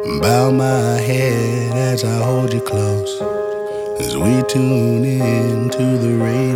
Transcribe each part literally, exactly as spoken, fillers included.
Bow my head as I hold you close, as we tune in to the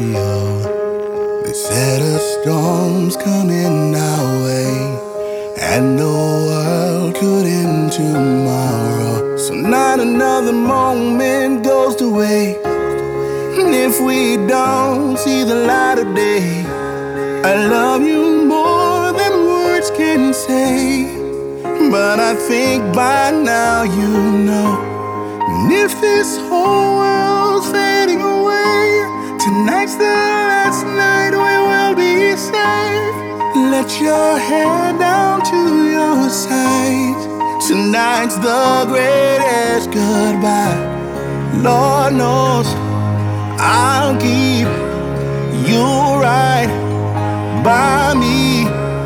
radio. They said a storm's coming our way, and the world could end tomorrow. So not another moment goes to waste. And if we don't see the light of day, I love you more than words can say. But I think by now you know. And if this whole world's fading away, tonight's the last night we will be safe. Let your head down to your side. Tonight's the greatest goodbye. Lord knows I'll keep you right by me.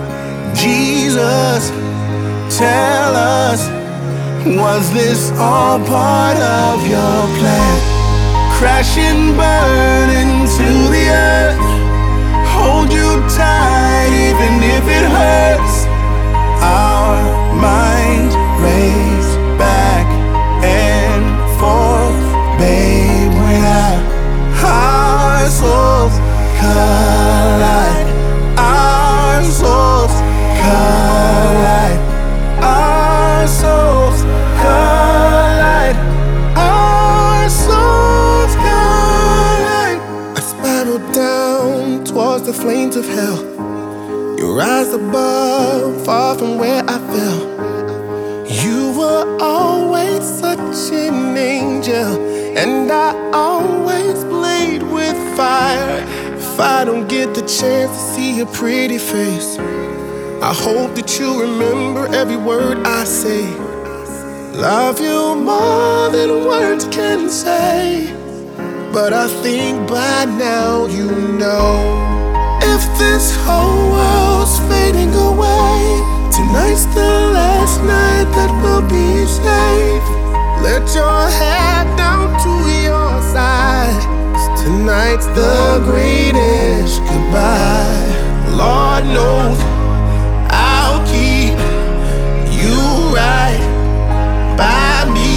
Jesus, tell us, was this all part of your plan? Crash and burn into the earth. Hold you tight even if it hurts. Our minds race back and forth, babe, when our souls collide. Our souls collide. Our souls collide. Our souls collide. I spiraled down towards the flames of hell. You rise above, far from where I fell. You were always such an angel, and I always played with fire. If I don't get the chance to see your pretty face, I hope that you remember every word I say. Love you more than words can say. But I think by now you know. If this whole world's fading away, tonight's the last night that we'll be safe. Let your head down to your side. 'Cause tonight's the greatest goodbye. Lord knows I'll keep you right by me.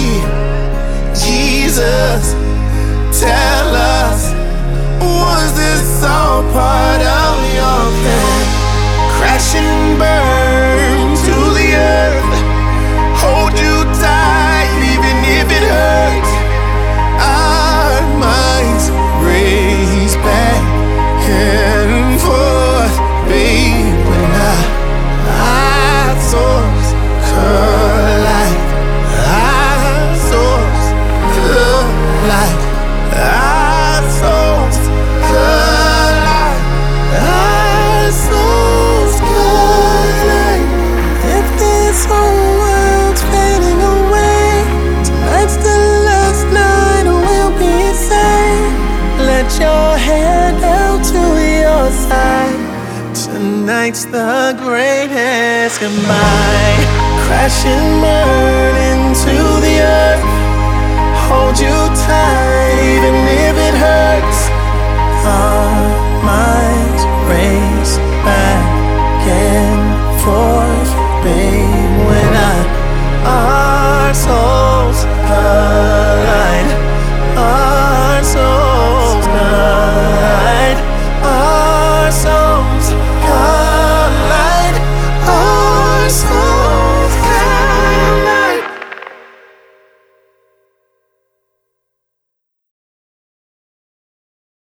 Jesus, tell us, was this all part of your plan? Crash and burn to the earth. Hold you tight even if it hurts. Our minds race back and forth, babe, when our, our souls collide. Our souls collide. Our souls collide. Our souls collide. If this whole world's fading away, tonight's the last night we'll be safe. Let your head down to your side. Tonight's the greatest goodbye. Crash and burn